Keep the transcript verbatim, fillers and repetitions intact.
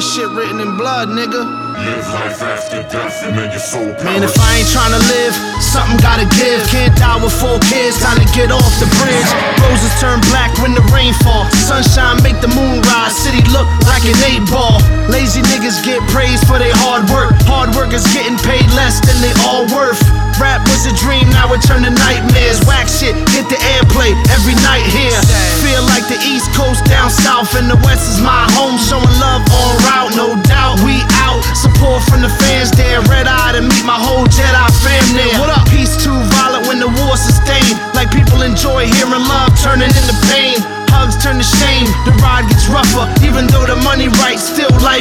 This shit written in blood, nigga. Live life after death and then your soul perish. Man, if I ain't tryna live, something gotta give. Can't die with four kids, time to get off the bridge. Roses turn black when the rain fall. Sunshine make the moon rise, city look like an eight ball. Lazy niggas get praised for their hard work. Hard workers getting paid less than they all worth. Rap was a dream, now it turned to nightmares. Whack shit, hit the airplay every night here. Feel like the East Coast down south and the West is my home. Showing love on route, no doubt we out. Support from the fans there, red eye to meet my whole Jedi fam there. What up? Peace too violent when the war sustained. Like people enjoy hearing love turning into pain. Hugs turn to shame, the ride gets rougher. Even though the money right, still life